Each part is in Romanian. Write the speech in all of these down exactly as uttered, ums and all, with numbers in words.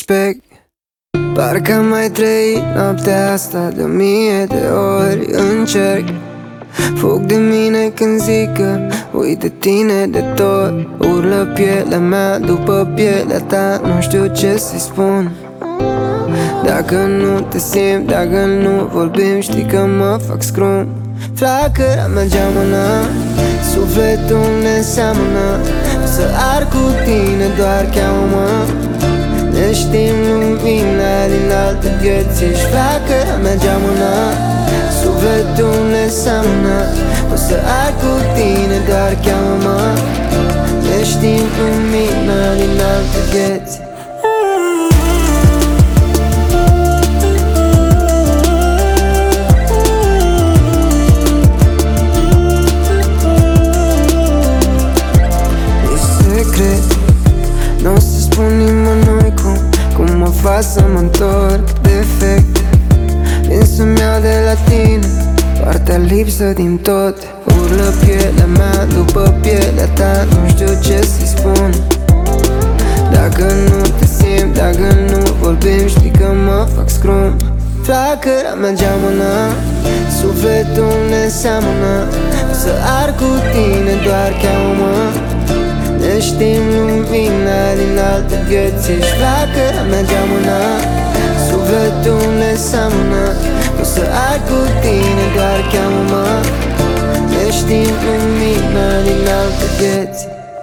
respect. Parcă am mai trăit noaptea asta de o mie de ori. Încerc, fug de mine când zic că uit de tine de tot. Urlă pielea mea după pielea ta, nu știu ce să-i spun. Dacă nu te simt, dacă nu vorbim, știi că mă fac scrum. Flacăra mea geamănă, sufletul ne seamănă. O să ar cu tine, doar cheamă-mă. Ne știm lumina din alte vieți. Ești flacăra mea geamănă, sufletul ne seamănă. O să ar cu tine, doar cheamă-mă. Ne știm lumina din alte vieți. N-o să spun nimănui cum, cum mă fac să mă întorc defect. Vin să-mi iau de la tine partea lipsă din tot. Urlă pielea mea după pielea ta, nu știu ce să-i spun. Dacă nu te simt, dacă nu vorbim, știi că mă fac scrum. Flacăra mea geamănă, sufletul ne seamănă. O să ar cu tine, doar cheamă-mă. Ne știm lumina din alte vieți. Ești flacăra mea geamănă, sufletul ne seamănă. O să ai cu tine, doar cheamă-mă. Ne știm lumina din alte vieți.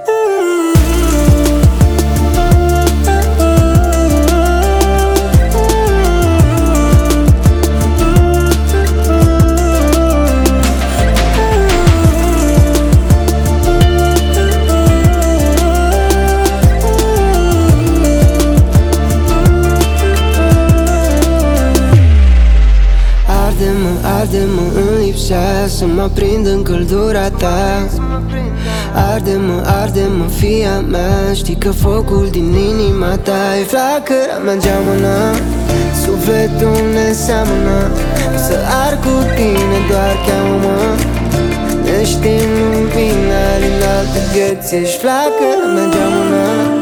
Arde-mă în lipsea, să mă prind în căldura ta. Arde-mă, arde-mă, fia mea, știi că focul din inima ta e flacăra mea geamănă, sufletul ne seamănă. Să ar cu tine, doar cheamă-mă. Ne știm lumina din alte vieți. Ești flacăra mea geamănă,